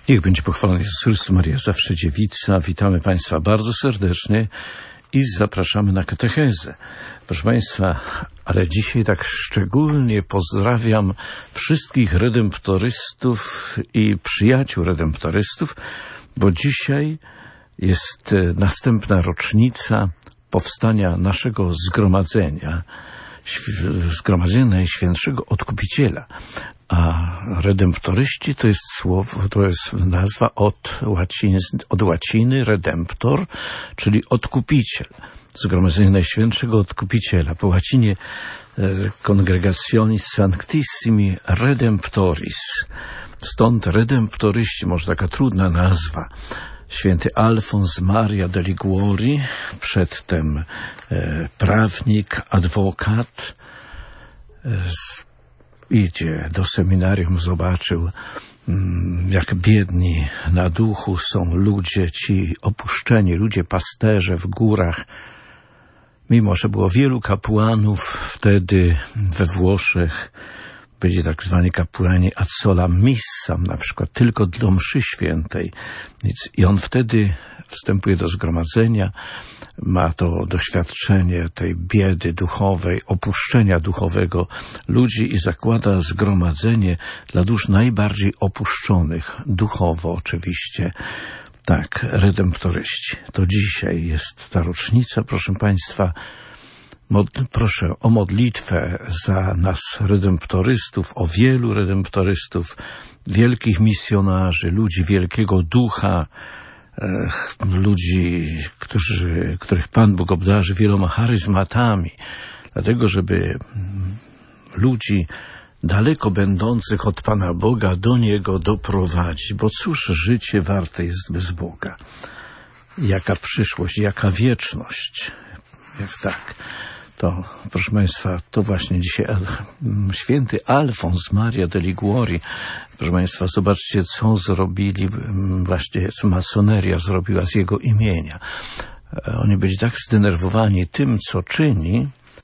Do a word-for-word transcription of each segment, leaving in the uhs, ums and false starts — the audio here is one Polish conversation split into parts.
Niech będzie pochwalony Jezus Chrystus, Maria zawsze dziewica. Witamy Państwa bardzo serdecznie i zapraszamy na katechezę. Proszę Państwa, ale dzisiaj tak szczególnie pozdrawiam wszystkich redemptorystów i przyjaciół redemptorystów, bo dzisiaj jest następna rocznica powstania naszego zgromadzenia, Zgromadzenia Najświętszego Odkupiciela. A redemptoryści to jest słowo, to jest nazwa od, łacin, od łaciny redemptor, czyli odkupiciel. Zgromadzenie Najświętszego Odkupiciela. Po łacinie Congregationis Sanctissimi Redemptoris. Stąd redemptoryści, może taka trudna nazwa. Święty Alfons Maria de Liguori, przedtem e, prawnik, adwokat, e, idzie do seminarium, zobaczył, jak biedni na duchu są ludzie ci opuszczeni, ludzie pasterze w górach. Mimo że było wielu kapłanów wtedy we Włoszech, byli tak zwani kapłani ad solam missam, na przykład tylko do mszy świętej. I on wtedy wstępuje do zgromadzenia, ma to doświadczenie tej biedy duchowej, opuszczenia duchowego ludzi i zakłada zgromadzenie dla dusz najbardziej opuszczonych, duchowo oczywiście. Tak, redemptoryści. To dzisiaj jest ta rocznica, proszę Państwa. Mod, proszę o modlitwę za nas redemptorystów, o wielu redemptorystów, wielkich misjonarzy, ludzi wielkiego ducha, e, ludzi, którzy, których Pan Bóg obdarzy wieloma charyzmatami, dlatego żeby ludzi daleko będących od Pana Boga do Niego doprowadzić, bo cóż życie warte jest bez Boga? Jaka przyszłość, jaka wieczność? Jak tak? To, proszę Państwa, to właśnie dzisiaj święty Alfons Maria de Liguori. Proszę Państwa, zobaczcie, co zrobili, właśnie co masoneria zrobiła z jego imienia. Oni byli tak zdenerwowani tym, co czyni,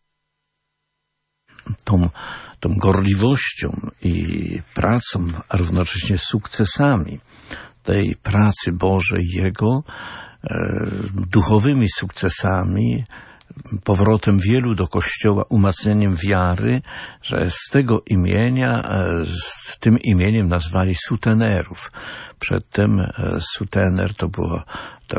tą, tą gorliwością i pracą, a równocześnie sukcesami tej pracy Bożej Jego, e, duchowymi sukcesami, powrotem wielu do Kościoła, umacnieniem wiary, że z tego imienia, z tym imieniem nazwali sutenerów. Przedtem sutener to było, to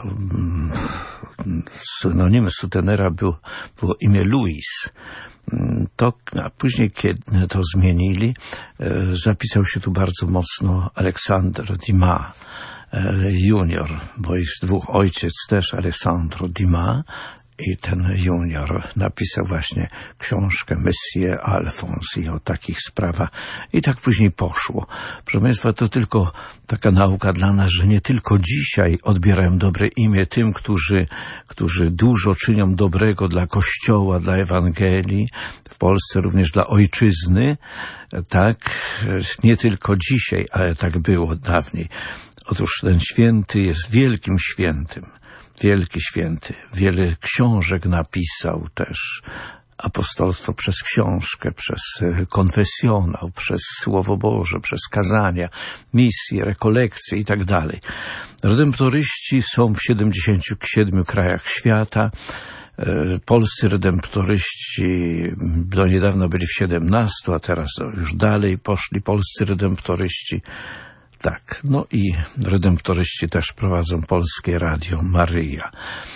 synonimem sutenera było, było imię Louis. To, a później, kiedy to zmienili, zapisał się tu bardzo mocno Aleksander Dumas junior, bo jest dwóch, ojciec też Alessandro Dumas, i ten junior napisał właśnie książkę Messie Alfons i o takich sprawach. I tak później poszło. Proszę Państwa, to tylko taka nauka dla nas, że nie tylko dzisiaj odbierają dobre imię tym, którzy, którzy dużo czynią dobrego dla Kościoła, dla Ewangelii, w Polsce również dla ojczyzny. Tak, nie tylko dzisiaj, ale tak było dawniej. Otóż ten święty jest wielkim świętym. Wielki święty, wiele książek napisał też, apostolstwo przez książkę, przez konfesjonał, przez Słowo Boże, przez kazania, misje, rekolekcje i tak dalej. Redemptoryści są w siedemdziesięciu siedmiu krajach świata. Polscy redemptoryści do niedawna byli w siedemnastu, a teraz już dalej poszli polscy redemptoryści. Tak, no i redemptoryści też prowadzą Polskie Radio Maryja,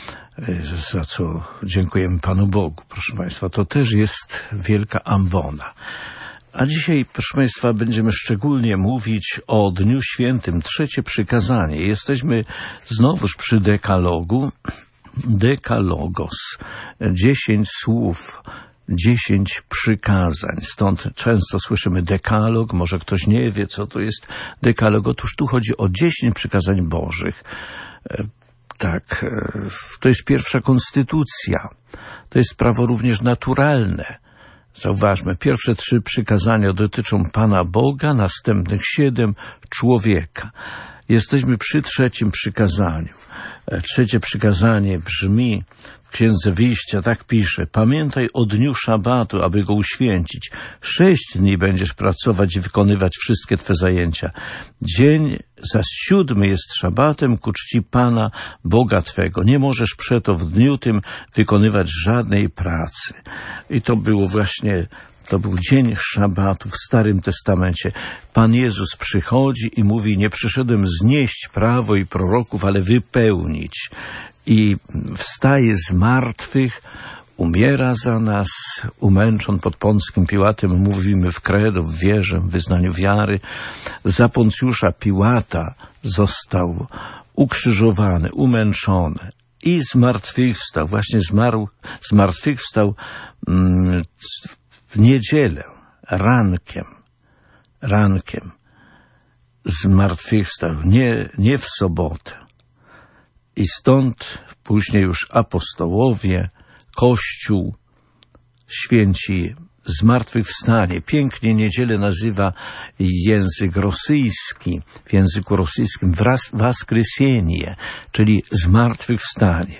za co dziękujemy Panu Bogu, proszę Państwa. To też jest wielka ambona. A dzisiaj, proszę Państwa, będziemy szczególnie mówić o Dniu Świętym, trzecie przykazanie. Jesteśmy znowuż przy dekalogu, dekalogos, dziesięć słów, dziesięć przykazań. Stąd często słyszymy dekalog, może ktoś nie wie, co to jest dekalog. Otóż tu chodzi o dziesięć przykazań Bożych. Tak, to jest pierwsza konstytucja. To jest prawo również naturalne. Zauważmy, pierwsze trzy przykazania dotyczą Pana Boga, następnych siedem człowieka. Jesteśmy przy trzecim przykazaniu. Trzecie przykazanie brzmi: w Księdze Wyjścia tak pisze: pamiętaj o dniu szabatu, aby go uświęcić. Sześć dni będziesz pracować i wykonywać wszystkie twe zajęcia. Dzień zaś siódmy jest szabatem ku czci Pana, Boga twego. Nie możesz przeto w dniu tym wykonywać żadnej pracy. I to było właśnie To był dzień szabatu w Starym Testamencie. Pan Jezus przychodzi i mówi: nie przyszedłem znieść prawo i proroków, ale wypełnić. I wstaje z martwych, umiera za nas, umęczon pod Pąckim Piłatem, mówimy w credo, w wierze, w wyznaniu wiary. Za Poncjusza Piłata został ukrzyżowany, umęczony i zmartwychwstał. Właśnie zmarł, zmartwychwstał mm, w niedzielę, rankiem, rankiem zmartwychwstał, nie, nie w sobotę. I stąd później już apostołowie, Kościół, święci zmartwychwstanie. Pięknie niedzielę nazywa język rosyjski, w języku rosyjskim waskresenie, czyli zmartwychwstanie.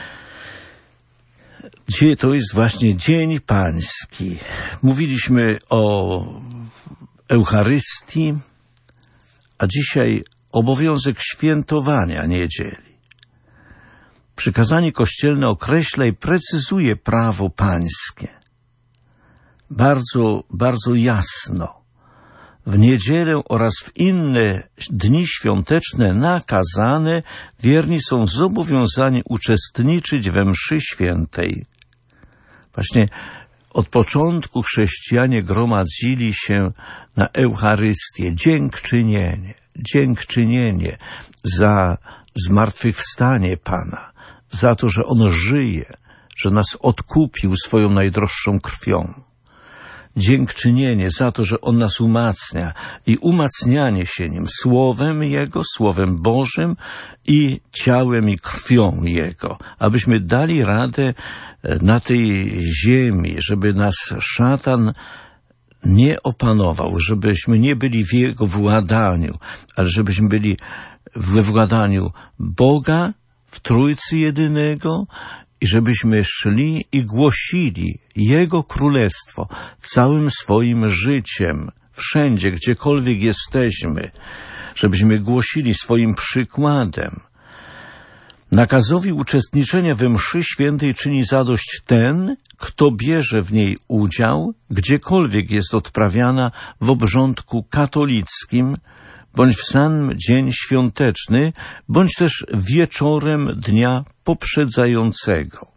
To jest właśnie Dzień Pański. Mówiliśmy o Eucharystii, a dzisiaj obowiązek świętowania niedzieli. Przykazanie kościelne określa i precyzuje prawo pańskie. Bardzo, bardzo jasno. W niedzielę oraz w inne dni świąteczne nakazane wierni są zobowiązani uczestniczyć we mszy świętej. Właśnie od początku chrześcijanie gromadzili się na Eucharystię, dziękczynienie, dziękczynienie za zmartwychwstanie Pana, za to, że On żyje, że nas odkupił swoją najdroższą krwią. Dziękczynienie za to, że On nas umacnia i umacnianie się Nim Słowem Jego, Słowem Bożym i ciałem i krwią Jego, abyśmy dali radę na tej ziemi, żeby nas szatan nie opanował, żebyśmy nie byli w Jego władaniu, ale żebyśmy byli we władaniu Boga, w Trójcy Jedynego, i żebyśmy szli i głosili Jego Królestwo całym swoim życiem, wszędzie, gdziekolwiek jesteśmy, żebyśmy głosili swoim przykładem. Nakazowi uczestniczenia we mszy świętej czyni zadość ten, kto bierze w niej udział, gdziekolwiek jest odprawiana w obrządku katolickim, bądź w sam dzień świąteczny, bądź też wieczorem dnia poprzedzającego.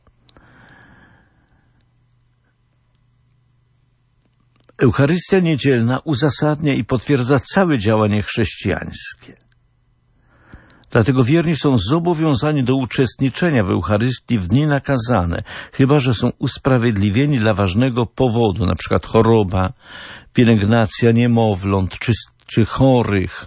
Eucharystia niedzielna uzasadnia i potwierdza całe działanie chrześcijańskie. Dlatego wierni są zobowiązani do uczestniczenia w Eucharystii w dni nakazane, chyba że są usprawiedliwieni dla ważnego powodu, na przykład choroba, pielęgnacja niemowląt, czy czy chorych,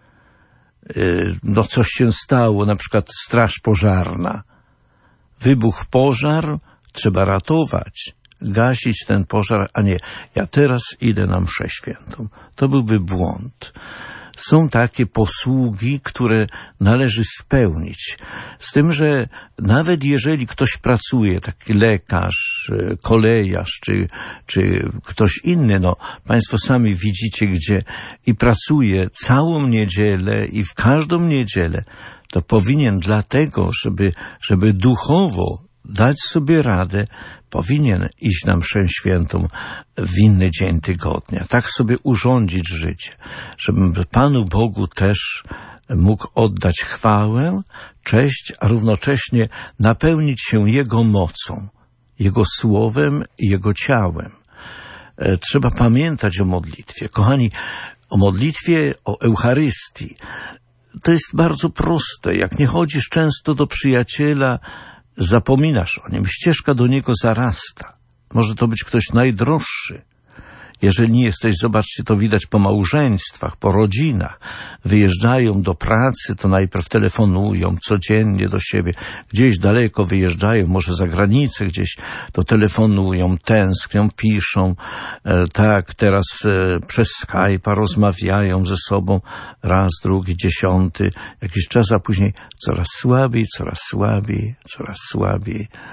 no coś się stało, na przykład straż pożarna. Wybuchł pożar, trzeba ratować, gasić ten pożar, a nie, ja teraz idę na mszę świętą. To byłby błąd. Są takie posługi, które należy spełnić. Z tym, że nawet jeżeli ktoś pracuje, taki lekarz, kolejarz, czy, czy ktoś inny, no Państwo sami widzicie, gdzie i pracuje całą niedzielę i w każdą niedzielę, to powinien dlatego, żeby, żeby duchowo dać sobie radę, powinien iść na mszę świętą w inny dzień tygodnia. Tak sobie urządzić życie, żeby Panu Bogu też mógł oddać chwałę, cześć, a równocześnie napełnić się Jego mocą, Jego słowem i Jego ciałem. Trzeba pamiętać o modlitwie. Kochani, o modlitwie, o Eucharystii. To jest bardzo proste. Jak nie chodzisz często do przyjaciela, zapominasz o nim, ścieżka do niego zarasta. Może to być ktoś najdroższy. Jeżeli nie jesteś, zobaczcie, to widać po małżeństwach, po rodzinach. Wyjeżdżają do pracy, to najpierw telefonują codziennie do siebie. Gdzieś daleko wyjeżdżają, może za granicę gdzieś, to telefonują, tęsknią, piszą. E, tak, teraz e, przez Skype'a rozmawiają ze sobą. Raz, drugi, dziesiąty. Jakiś czas, a później coraz słabiej, coraz słabiej, coraz słabiej.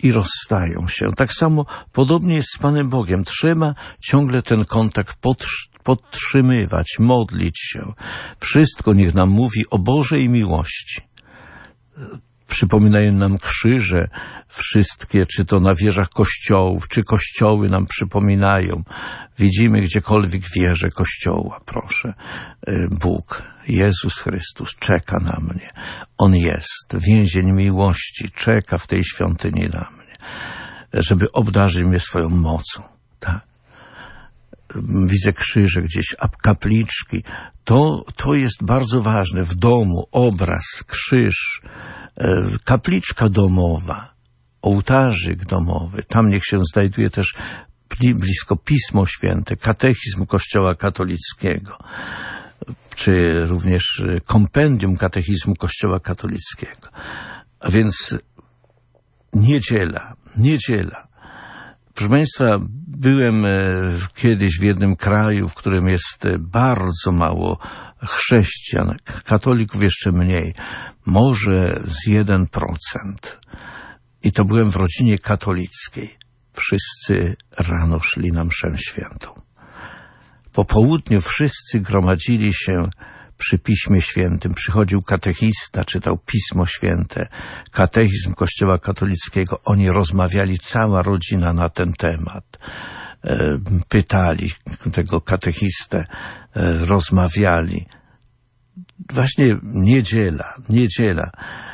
i rozstają się. Tak samo podobnie jest z Panem Bogiem. Trzeba ciągle ten kontakt podtrzymywać, modlić się. Wszystko niech nam mówi o Bożej miłości. Przypominają nam krzyże wszystkie, czy to na wieżach kościołów, czy kościoły nam przypominają. Widzimy gdziekolwiek wieże kościoła, proszę. Bóg, Jezus Chrystus czeka na mnie. On jest, więzień miłości, czeka w tej świątyni na mnie, żeby obdarzyć mnie swoją mocą. Tak? Widzę krzyże gdzieś, a kapliczki. To, to jest bardzo ważne. W domu obraz, krzyż, kapliczka domowa, ołtarzyk domowy. Tam niech się znajduje też blisko Pismo Święte, katechizm Kościoła katolickiego, czy również kompendium katechizmu Kościoła katolickiego. A więc niedziela, niedziela. Proszę Państwa, byłem kiedyś w jednym kraju, w którym jest bardzo mało chrześcijan, katolików jeszcze mniej, może z jeden procent. I to byłem w rodzinie katolickiej. Wszyscy rano szli na mszę świętą. Po południu wszyscy gromadzili się przy Piśmie Świętym. Przychodził katechista, czytał Pismo Święte, katechizm Kościoła katolickiego. Oni rozmawiali, cała rodzina na ten temat. Pytali tego katechistę, rozmawiali. Właśnie niedziela, niedziela.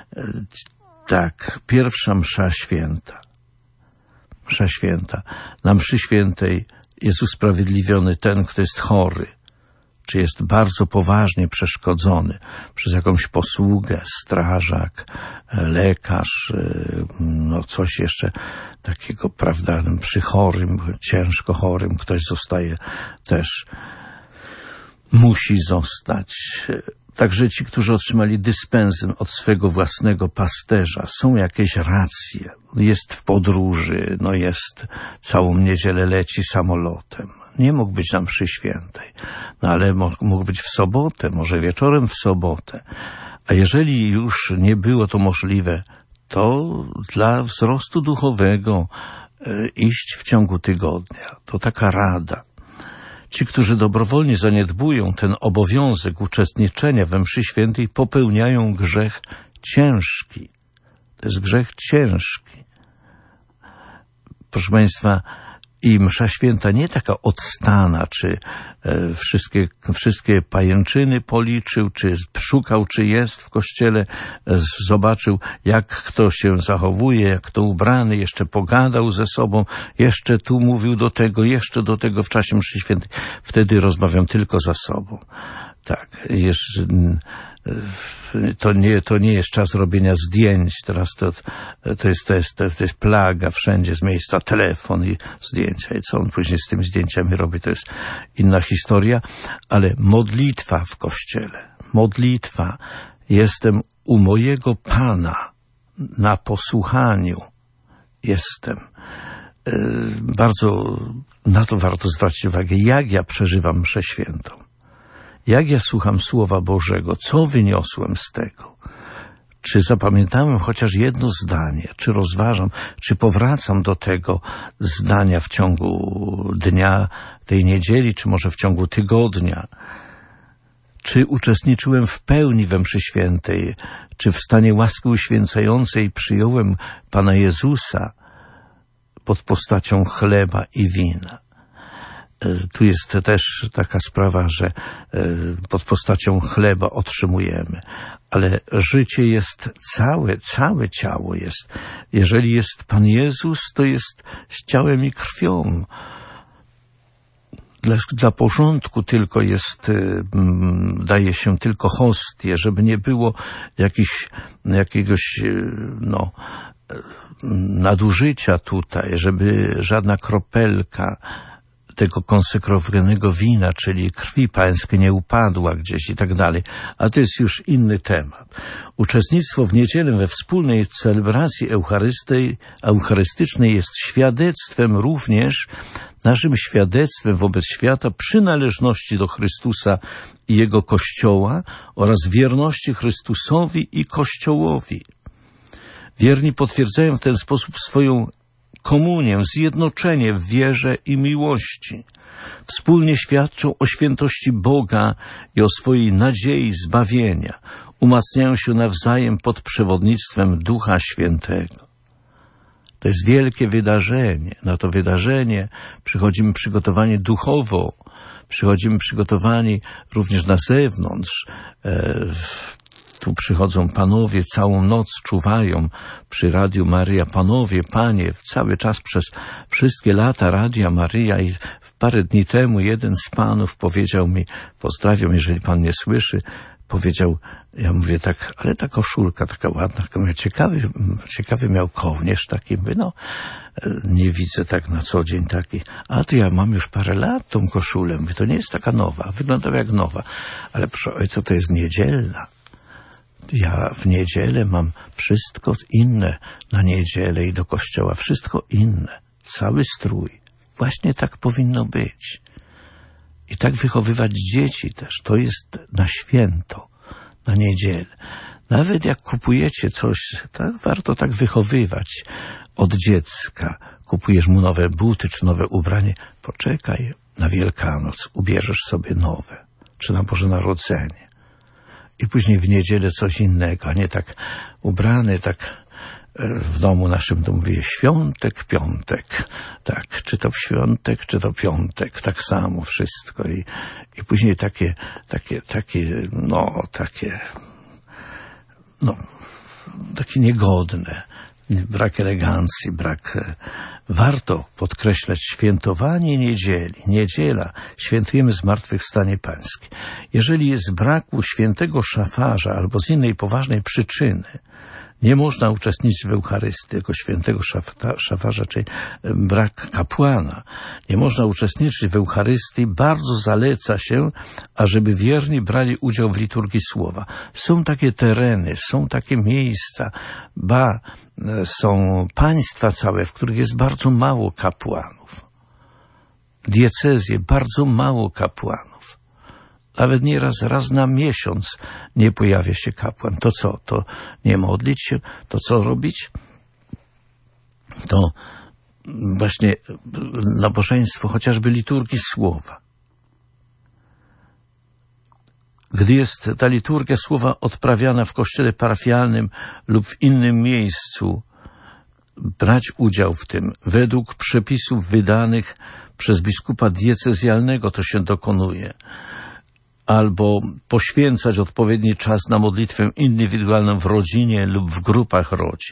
Tak, pierwsza msza święta. Msza święta. Na mszy świętej jest usprawiedliwiony ten, kto jest chory, czy jest bardzo poważnie przeszkodzony przez jakąś posługę, strażak, lekarz, no coś jeszcze takiego, prawda, przy chorym, ciężko chorym, ktoś zostaje też, musi zostać. Także ci, którzy otrzymali dyspensę od swego własnego pasterza, są jakieś racje. Jest w podróży, no jest całą niedzielę leci samolotem. Nie mógł być na mszy świętej, no ale mógł być w sobotę, może wieczorem w sobotę. A jeżeli już nie było to możliwe, to dla wzrostu duchowego iść w ciągu tygodnia. To taka rada. Ci, którzy dobrowolnie zaniedbują ten obowiązek uczestniczenia we mszy świętej, popełniają grzech ciężki. To jest grzech ciężki. Proszę Państwa, i msza święta nie taka odstana, czy e, wszystkie, wszystkie pajęczyny policzył, czy szukał, czy jest w kościele, e, zobaczył, jak kto się zachowuje, jak kto ubrany, jeszcze pogadał ze sobą, jeszcze tu mówił do tego, jeszcze do tego w czasie mszy świętej. Wtedy rozmawiam tylko za sobą. Tak, jeszcze... To nie, to nie jest czas robienia zdjęć. Teraz to, to, jest, to, jest, to jest plaga wszędzie z miejsca, telefon i zdjęcia. I co on później z tymi zdjęciami robi, to jest inna historia. Ale modlitwa w kościele, modlitwa. Jestem u mojego Pana na posłuchaniu. Jestem. Bardzo na to warto zwrócić uwagę, jak ja przeżywam mszę świętą. Jak ja słucham Słowa Bożego, co wyniosłem z tego? Czy zapamiętałem chociaż jedno zdanie? Czy rozważam, czy powracam do tego zdania w ciągu dnia, tej niedzieli, czy może w ciągu tygodnia? Czy uczestniczyłem w pełni we mszy świętej? Czy w stanie łaski uświęcającej przyjąłem Pana Jezusa pod postacią chleba i wina? Tu jest też taka sprawa, że pod postacią chleba otrzymujemy, ale życie jest całe, całe ciało jest. Jeżeli jest Pan Jezus, to jest z ciałem i krwią. Dla, dla porządku tylko jest, daje się tylko hostię, żeby nie było jakiś, jakiegoś, no, nadużycia tutaj, żeby żadna kropelka tego konsekrowanego wina, czyli krwi pańskiej nie upadła gdzieś i tak dalej. A to jest już inny temat. Uczestnictwo w niedzielę we wspólnej celebracji eucharystycznej jest świadectwem również, naszym świadectwem wobec świata przynależności do Chrystusa i Jego Kościoła oraz wierności Chrystusowi i Kościołowi. Wierni potwierdzają w ten sposób swoją komunię, zjednoczenie w wierze i miłości. Wspólnie świadczą o świętości Boga i o swojej nadziei zbawienia. Umacniają się nawzajem pod przewodnictwem Ducha Świętego. To jest wielkie wydarzenie. Na to wydarzenie przychodzimy przygotowani duchowo, przychodzimy przygotowani również na zewnątrz. E, tu przychodzą panowie, całą noc czuwają przy Radiu Maryja. Panowie, panie, cały czas przez wszystkie lata Radia Maryja i parę dni temu jeden z panów powiedział mi, pozdrawiam, jeżeli pan mnie słyszy, powiedział, ja mówię tak, ale ta koszulka taka ładna, taka, ciekawy, ciekawy miał kołnierz taki, mówię, no nie widzę tak na co dzień taki, a to ja mam już parę lat tą koszulę, mówię, to nie jest taka nowa, wygląda jak nowa, ale proszę ojca, to jest niedzielna. Ja w niedzielę mam wszystko inne na niedzielę i do kościoła, wszystko inne, cały strój. Właśnie tak powinno być. I tak wychowywać dzieci też. To jest na święto, na niedzielę. Nawet jak kupujecie coś, tak warto tak wychowywać od dziecka. Kupujesz mu nowe buty czy nowe ubranie. Poczekaj, na Wielkanoc ubierzesz sobie nowe. Czy na Boże Narodzenie. I później w niedzielę coś innego, a nie tak ubrany, tak w domu naszym to mówię świątek, piątek. Tak, czy to w świątek, czy to piątek. Tak samo wszystko. I, i później takie, takie, takie, no, takie, no, takie niegodne. Brak elegancji, brak... Warto podkreślać świętowanie niedzieli. Niedziela. Świętujemy Zmartwychwstanie Pańskie. Jeżeli jest braku świętego szafarza albo z innej poważnej przyczyny, nie można uczestniczyć w Eucharystii jako świętego szafarza, czyli brak kapłana. Nie można uczestniczyć w Eucharystii. Bardzo zaleca się, ażeby wierni brali udział w liturgii słowa. Są takie tereny, są takie miejsca, ba, są państwa całe, w których jest bardzo mało kapłanów. Diecezje, bardzo mało kapłanów. Nawet nieraz, raz na miesiąc nie pojawia się kapłan. To co? To nie modlić się? To co robić? To właśnie nabożeństwo, chociażby liturgii słowa. Gdy jest ta liturgia słowa odprawiana w kościele parafialnym lub w innym miejscu, brać udział w tym. Według przepisów wydanych przez biskupa diecezjalnego to się dokonuje. Albo poświęcać odpowiedni czas na modlitwę indywidualną w rodzinie lub w grupach rodzin.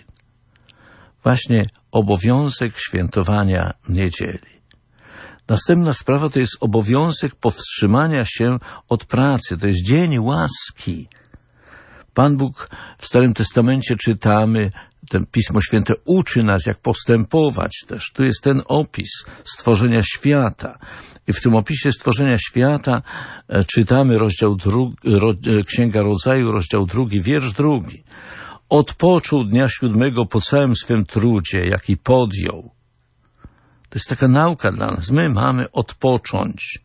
Właśnie obowiązek świętowania niedzieli. Następna sprawa to jest obowiązek powstrzymania się od pracy. To jest dzień łaski. Pan Bóg w Starym Testamencie czytamy, ten Pismo Święte uczy nas, jak postępować też. Tu jest ten opis stworzenia świata. I w tym opisie stworzenia świata e, czytamy rozdział drugi, ro, e, Księga Rodzaju, rozdział drugi, wiersz drugi. Odpoczął dnia siódmego po całym swym trudzie, jaki podjął. To jest taka nauka dla nas. My mamy odpocząć.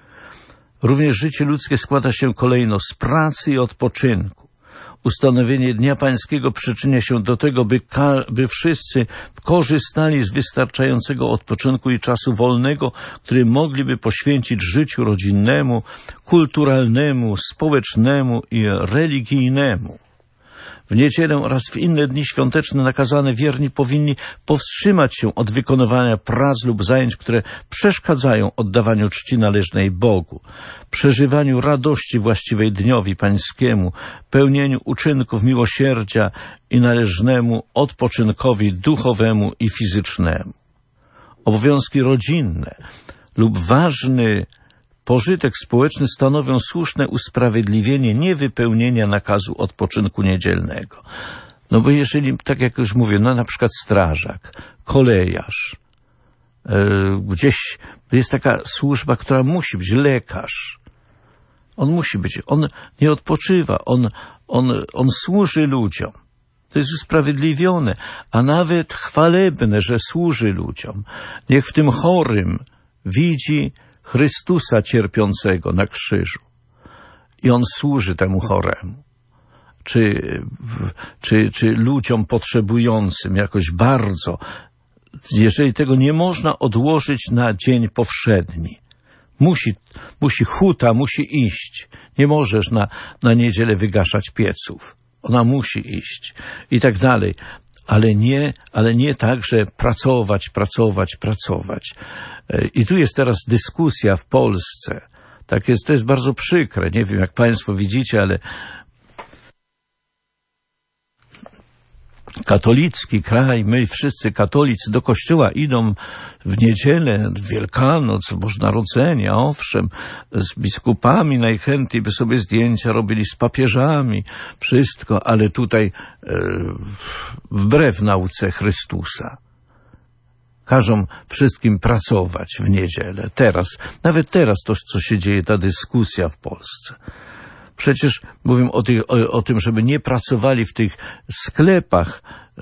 Również życie ludzkie składa się kolejno z pracy i odpoczynku. Ustanowienie Dnia Pańskiego przyczynia się do tego, by, by wszyscy korzystali z wystarczającego odpoczynku i czasu wolnego, który mogliby poświęcić życiu rodzinnemu, kulturalnemu, społecznemu i religijnemu. W niedzielę oraz w inne dni świąteczne nakazane wierni powinni powstrzymać się od wykonywania prac lub zajęć, które przeszkadzają oddawaniu czci należnej Bogu, przeżywaniu radości właściwej Dniowi Pańskiemu, pełnieniu uczynków miłosierdzia i należnemu odpoczynkowi duchowemu i fizycznemu. Obowiązki rodzinne lub ważny pożytek społeczny stanowią słuszne usprawiedliwienie niewypełnienia nakazu odpoczynku niedzielnego. No bo jeżeli, tak jak już mówię, no na przykład strażak, kolejarz, yy, gdzieś jest taka służba, która musi być, lekarz. On musi być, on nie odpoczywa, on, on, on służy ludziom. To jest usprawiedliwione, a nawet chwalebne, że służy ludziom. Niech w tym chorym widzi Chrystusa cierpiącego na krzyżu. I on służy temu choremu. czy, czy, czy ludziom potrzebującym jakoś bardzo, jeżeli tego nie można odłożyć na dzień powszedni, musi, musi huta, musi iść. Nie możesz na, na niedzielę wygaszać pieców. Ona musi iść i tak dalej. Ale nie, ale nie tak, że pracować, pracować, pracować. I tu jest teraz dyskusja w Polsce. Tak jest, to jest bardzo przykre. Nie wiem, jak państwo widzicie, ale katolicki kraj, my wszyscy katolicy do kościoła idą w niedzielę, w Wielkanoc, w Boże Narodzenie, owszem, z biskupami najchętniej by sobie zdjęcia robili, z papieżami, wszystko, ale tutaj e, wbrew nauce Chrystusa. Każą wszystkim pracować w niedzielę. Teraz, nawet teraz to, co się dzieje, ta dyskusja w Polsce. Przecież mówię o, tych, o, o tym, żeby nie pracowali w tych sklepach,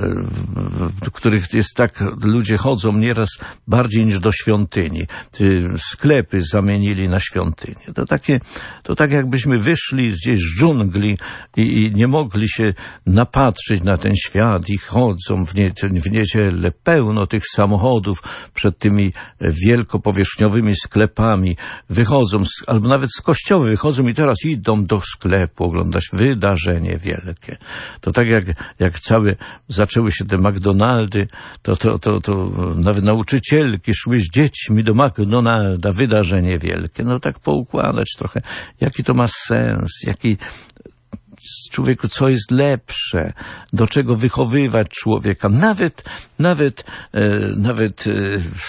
w których jest tak, ludzie chodzą nieraz bardziej niż do świątyni. Sklepy zamienili na świątynię. To takie, to tak jakbyśmy wyszli gdzieś z dżungli i, i nie mogli się napatrzeć na ten świat i chodzą w, nie, w niedzielę pełno tych samochodów przed tymi wielkopowierzchniowymi sklepami. Wychodzą, z, albo nawet z kościoła wychodzą i teraz idą do sklepu oglądać wydarzenie wielkie. To tak jak, jak całe zaczęły się te McDonaldy, to, to, to, to nawet nauczycielki szły z dziećmi do McDonalda, wydarzenie wielkie. No tak poukładać trochę, jaki to ma sens, jaki człowieku, co jest lepsze, do czego wychowywać człowieka, nawet, nawet, e, nawet e,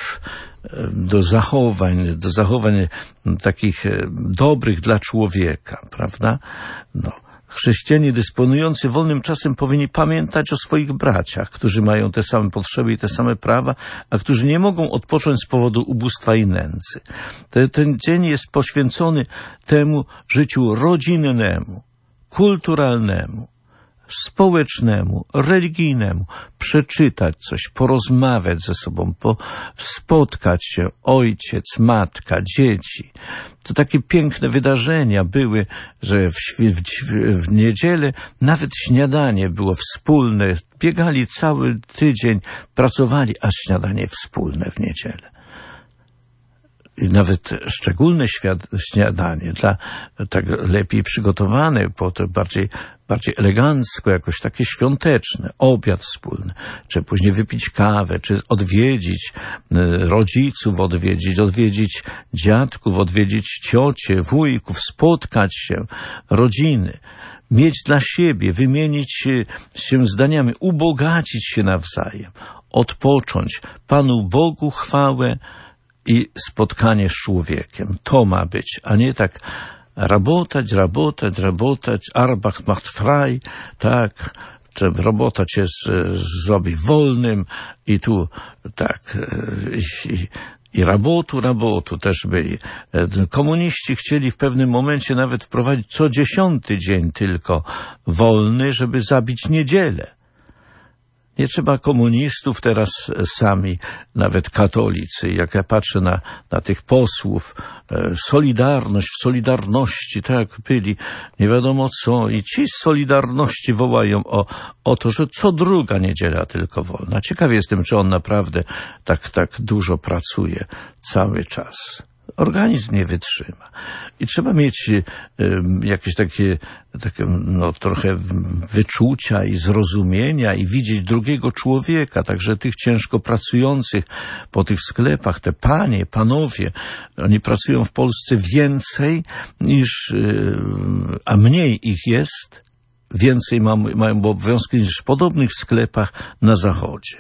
do zachowań, do zachowań takich e, dobrych dla człowieka, prawda? No. Chrześcijanie dysponujący wolnym czasem powinni pamiętać o swoich braciach, którzy mają te same potrzeby i te same prawa, a którzy nie mogą odpocząć z powodu ubóstwa i nędzy. Ten, ten dzień jest poświęcony temu życiu rodzinnemu, kulturalnemu, społecznemu, religijnemu, przeczytać coś, porozmawiać ze sobą, po, spotkać się, ojciec, matka, dzieci. To takie piękne wydarzenia były, że w, w, w niedzielę nawet śniadanie było wspólne. Biegali cały tydzień, pracowali, a śniadanie wspólne w niedzielę. I nawet szczególne świad- śniadanie, dla, tak lepiej przygotowane, po to bardziej, bardziej elegancko, jakoś takie świąteczne, obiad wspólny, czy później wypić kawę, czy odwiedzić y, rodziców, odwiedzić, odwiedzić dziadków, odwiedzić ciocie, wujków, spotkać się, rodziny, mieć dla siebie, wymienić się zdaniami, ubogacić się nawzajem, odpocząć, Panu Bogu chwałę i spotkanie z człowiekiem. To ma być, a nie tak rabotać, rabotać, rabotać, Arbeit macht frei, tak, że robota cię z, zrobi wolnym i tu tak i, i, i rabotu, rabotu też byli. Komuniści chcieli w pewnym momencie nawet wprowadzić co dziesiąty dzień tylko wolny, żeby zabić niedzielę. Nie trzeba komunistów teraz sami, nawet katolicy. Jak ja patrzę na, na tych posłów, e, Solidarność, w Solidarności, tak, byli, nie wiadomo co. I ci z Solidarności wołają o, o to, że co druga niedziela tylko wolna. Ciekawy jestem, czy on naprawdę tak, tak dużo pracuje cały czas. Organizm nie wytrzyma. I trzeba mieć y, jakieś takie, takie no, trochę wyczucia i zrozumienia i widzieć drugiego człowieka, także tych ciężko pracujących po tych sklepach, te panie, panowie, oni pracują w Polsce więcej niż, y, a mniej ich jest, więcej ma, mają obowiązki niż w podobnych sklepach na zachodzie.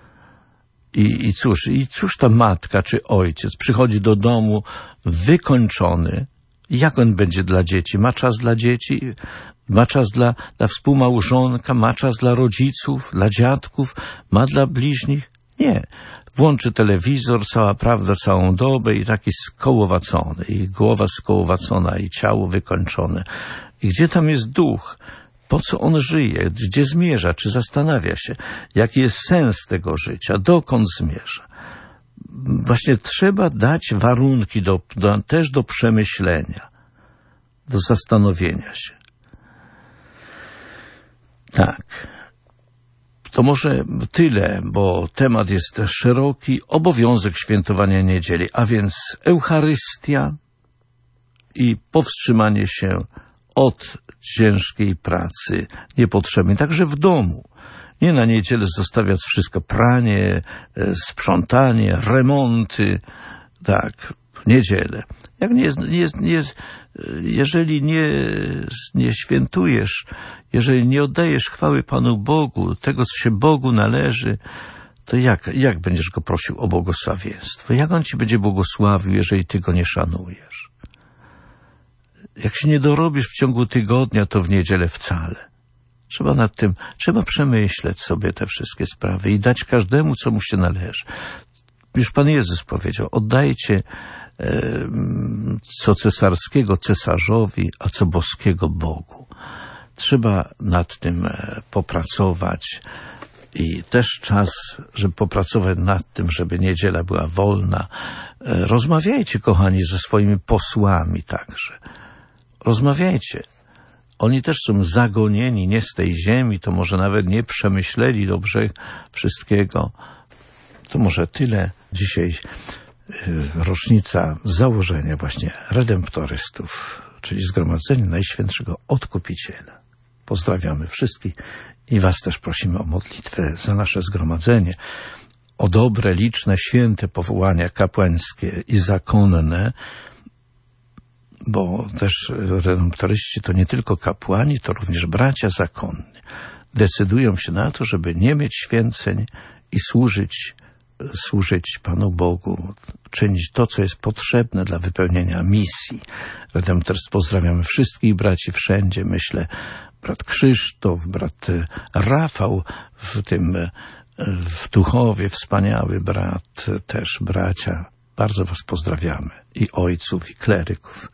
I, I cóż, i cóż ta matka czy ojciec przychodzi do domu wykończony. Jak on będzie dla dzieci? Ma czas dla dzieci? Ma czas dla, dla współmałżonka? Ma czas dla rodziców? Dla dziadków? Ma dla bliźnich? Nie. Włączy telewizor, cała prawda, całą dobę i taki skołowacony. I głowa skołowacona, i ciało wykończone. I gdzie tam jest duch? Po co on żyje? Gdzie zmierza? Czy zastanawia się? Jaki jest sens tego życia? Dokąd zmierza? Właśnie trzeba dać warunki do, do, też do przemyślenia, do zastanowienia się. Tak. To może tyle, bo temat jest szeroki. Obowiązek świętowania niedzieli, a więc Eucharystia i powstrzymanie się od ciężkiej pracy niepotrzebnej, także w domu. Nie na niedzielę zostawiać wszystko, pranie, sprzątanie, remonty, tak, w niedzielę. Jak nie, nie, nie, jeżeli nie, nie świętujesz, jeżeli nie oddajesz chwały Panu Bogu, tego, co się Bogu należy, to jak, jak będziesz Go prosił o błogosławieństwo? Jak On ci będzie błogosławił, jeżeli ty Go nie szanujesz? Jak się nie dorobisz w ciągu tygodnia, to w niedzielę wcale. Trzeba nad tym, trzeba przemyśleć sobie te wszystkie sprawy i dać każdemu, co mu się należy. Już Pan Jezus powiedział, oddajcie e, co cesarskiego cesarzowi, a co boskiego Bogu. Trzeba nad tym e, popracować i też czas, żeby popracować nad tym, żeby niedziela była wolna. E, rozmawiajcie, kochani, ze swoimi posłami także. Rozmawiajcie. Oni też są zagonieni nie z tej ziemi, to może nawet nie przemyśleli dobrze wszystkiego. To może tyle. Dzisiaj rocznica założenia właśnie redemptorystów, czyli Zgromadzenia Najświętszego Odkupiciela. Pozdrawiamy wszystkich i was też prosimy o modlitwę za nasze zgromadzenie, o dobre, liczne, święte powołania kapłańskie i zakonne, bo też redemptoryści to nie tylko kapłani, to również bracia zakonni. Decydują się na to, żeby nie mieć święceń i służyć, służyć Panu Bogu, czynić to, co jest potrzebne dla wypełnienia misji. Redemptorstw pozdrawiamy wszystkich braci wszędzie, myślę, brat Krzysztof, brat Rafał w tym, w Tuchowie, wspaniały brat, też bracia. Bardzo was pozdrawiamy i ojców, i kleryków.